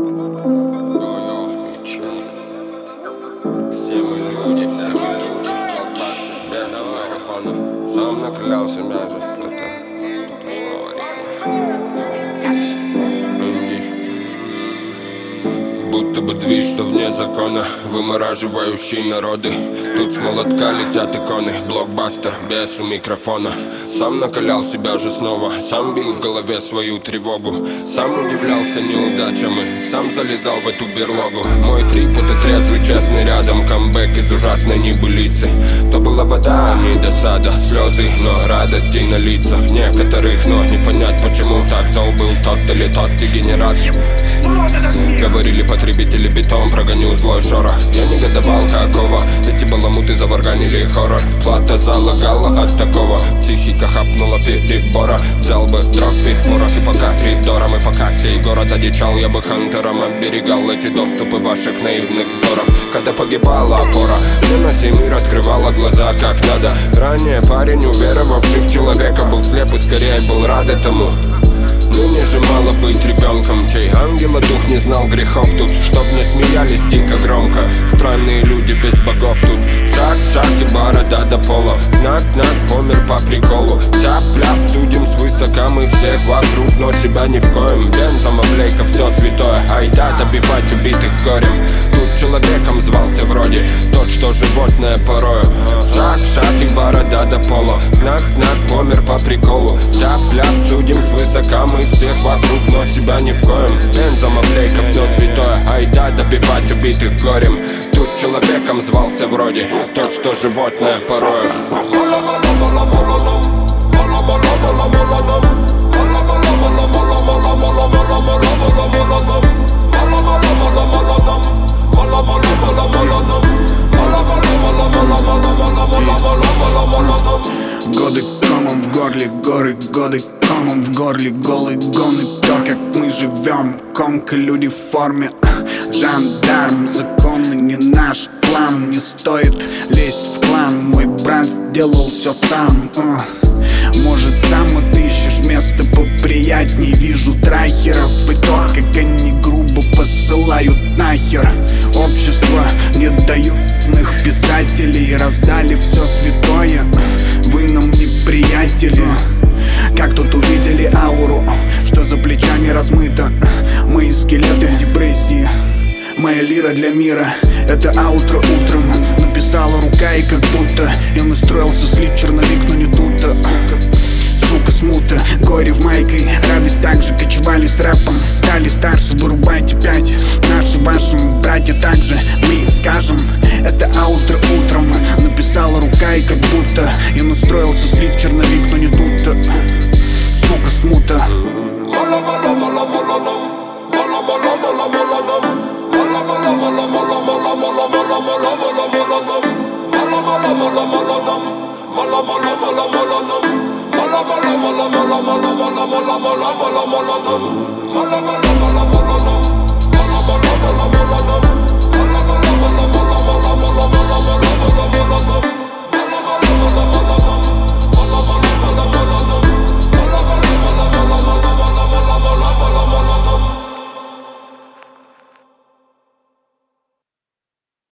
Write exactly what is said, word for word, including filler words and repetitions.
Сам наклялся мясо, кто-то, кто-то снова рифма. Будто бы движ, что вне закона, вымораживающий народы. Тут с молотка летят иконы, блокбастер, без у микрофона. Сам накалял себя же снова, сам бил в голове свою тревогу. Сам удивлялся неудачам и сам залезал в эту берлогу. Мой трип — это трезвый, честный рядом, камбэк из ужасной небылицы. То была вода, а не досада, слезы, но радости на лицах некоторых. Но не понять, почему так зол был тот или тот дегенерат. Говорили потребители, бетон, прогоню злой шорох. Я негодовал, какого эти баламуты заварганили хоррор. Плата залагала от такого, психика хапнула перебора. Взял бы дрог, пить порох и пока коридором. И пока сей город одичал, я бы хантером оберегал эти доступы ваших наивных взоров. Когда погибала опора, мне на сей мир открывала глаза как надо. Ранее парень, уверовавший в человека, был слеп и скорее был рад этому. Ныне же мало быть ребенком, чей ангела дух не знал грехов тут. Чтоб не смеялись дико громко, странные люди без богов тут. Шаг, шаг и борода до пола, кнак-кнак, помер по приколу. Тяп-ляп, судим свысока мы всех вокруг, но себя ни в коем. Бензом облейка, все святое, айда добивать убитых горем. Тут человеком звался вроде тот, что животное порою. Шаг, шаг и борода до пола, кнак-кнак, помер по приколу. Тяп-ляп, судим свысока мы всех вокруг, но себя ни в коем. Бензом облейка, все святое, айда добивать убитых горем. Тут человеком звался вроде тот, что животное порою. Годы комом в горле, горы, годы комом в горле, голый гон и то, как мы живем. Комка, люди в форме, жандарм, законы не наш план. Не стоит лезть в клан, мой брат сделал все сам. uh. Может, сам отыщешь место поприятней. Вижу трахеров и то, как они грубо посылают нахер. Общество не дают иных писателей, раздали все святое, вы нам не приятели. Как тут увидели ауру, что за плечами размыто. Мои скелеты в депрессии, моя лира для мира. Это аутро утром написала рука, и как будто я настроился слить черновик, но не тут-то. Сука, смута, горе в майке, радость также кочевали с рэпом. Стали старше, вырубайте пять. Наши, вашим братья также, мы скажем. Это аутро утром написала рука, и как будто я настроился слить черновик, но не тут-то. Сука, смута. Mala,